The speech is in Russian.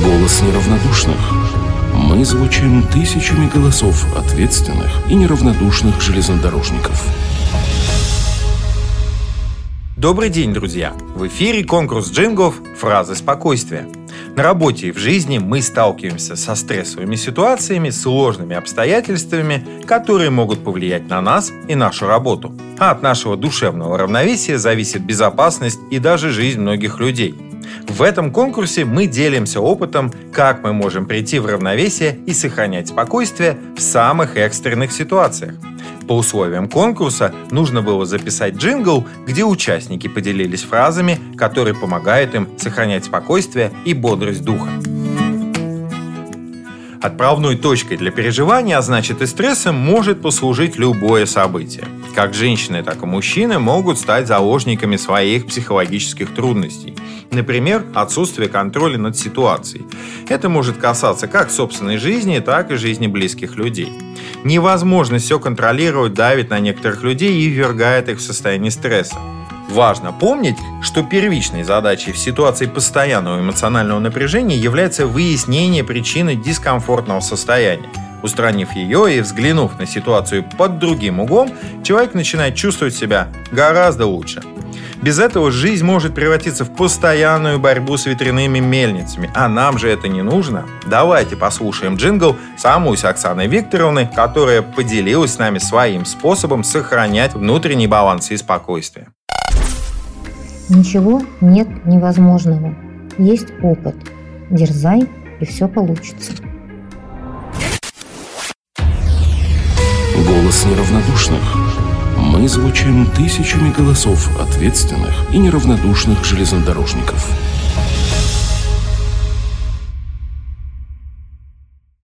Голос неравнодушных. Мы звучим тысячами голосов ответственных и неравнодушных железнодорожников. Добрый день, друзья! В эфире конкурс джинглов «Фразы спокойствия». На работе и в жизни мы сталкиваемся со стрессовыми ситуациями, сложными обстоятельствами, которые могут повлиять на нас и нашу работу. А от нашего душевного равновесия зависит безопасность и даже жизнь многих людей. В этом конкурсе мы делимся опытом, как мы можем прийти в равновесие и сохранять спокойствие в самых экстренных ситуациях. По условиям конкурса нужно было записать джингл, где участники поделились фразами, которые помогают им сохранять спокойствие и бодрость духа. Отправной точкой для переживания, а значит и стресса, может послужить любое событие. Как женщины, так и мужчины могут стать заложниками своих психологических трудностей. Например, отсутствие контроля над ситуацией. Это может касаться как собственной жизни, так и жизни близких людей. Невозможность все контролировать давит на некоторых людей и ввергает их в состояние стресса. Важно помнить, что первичной задачей в ситуации постоянного эмоционального напряжения является выяснение причины дискомфортного состояния. Устранив ее и взглянув на ситуацию под другим углом, человек начинает чувствовать себя гораздо лучше. Без этого жизнь может превратиться в постоянную борьбу с ветряными мельницами, а нам же это не нужно. Давайте послушаем джингл самой Оксаны Викторовны, которая поделилась с нами своим способом сохранять внутренний баланс и спокойствие. Ничего нет невозможного. Есть опыт. Дерзай, и все получится. Голос неравнодушных. Мы звучим тысячами голосов ответственных и неравнодушных железнодорожников.